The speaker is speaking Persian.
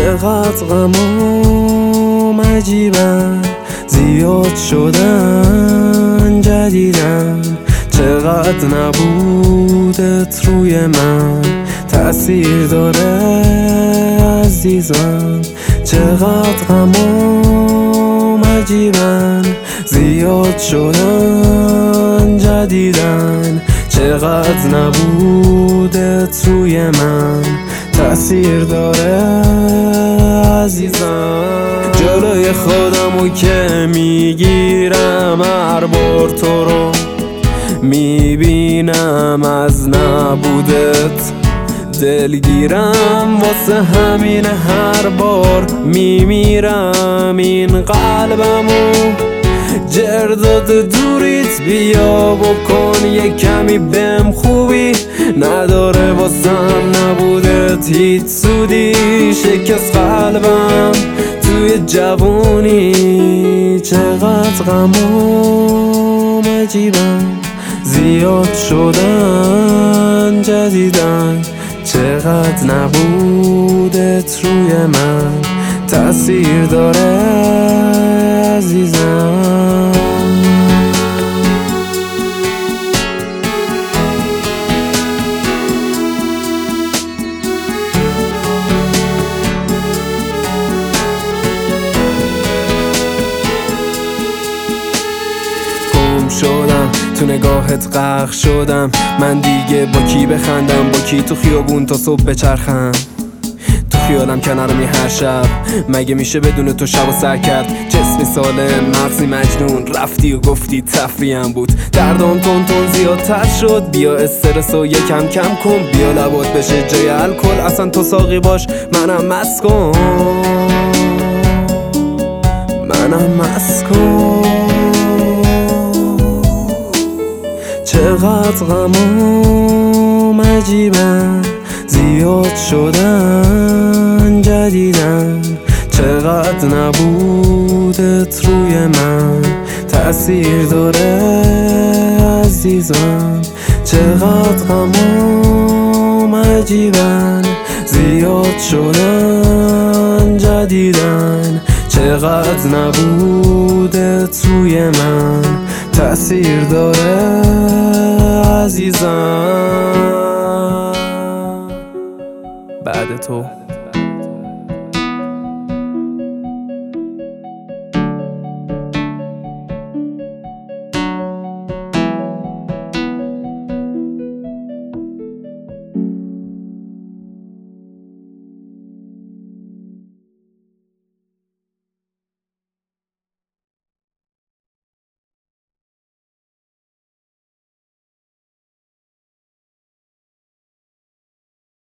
چقدر غمام عجیبن، زیاد شدن جدیدن. چقدر نبودت روی من تأثیر داره عزیزم. چقدر غمام عجیبن، زیاد شدن جدیدن. چقدر نبودت روی من تأثیر داره عزیزم. جلوی خودمو که میگیرم هر بار تو رو میبینم، از نبودت دلگیرم. واسه همین هر بار میمیرم. این قلبمو جرداد دوریت بیا بکن یه کمی بهم خوبی. نداره واسم نبودت هیچ سودی. شکست قلبم توی جوونی. چقدر غمام عجیبن، زیاد شدن جدیدن. چقدر نبودت روی من تأثیر داره عزیزم. شدم تو نگاهت غرق شدم. من دیگه با کی بخندم، با کی تو خیابون تا صبح بچرخم. تو خیالم کنارمی هر شب، مگه میشه بدون تو شب و سر کرد. جسمی سالم مغزی مجنون، رفتی و گفتی تفریم بود. دردام تون زیادتر شد، بیا استرسو یکم کم کن. بیا لبات بشه جای الکل، اصلا تو ساقی باش منم مست کن. منم مست کن. چقدر غمام عجیبن، زیاد شدن جدیدن. چقدر نبودت روی من تأثیر داره عزیزم. چقدر غمام عجیبن، زیاد شدن جدیدن. چقدر نبودت روی من تأثیر داره عزیزم. بعد تو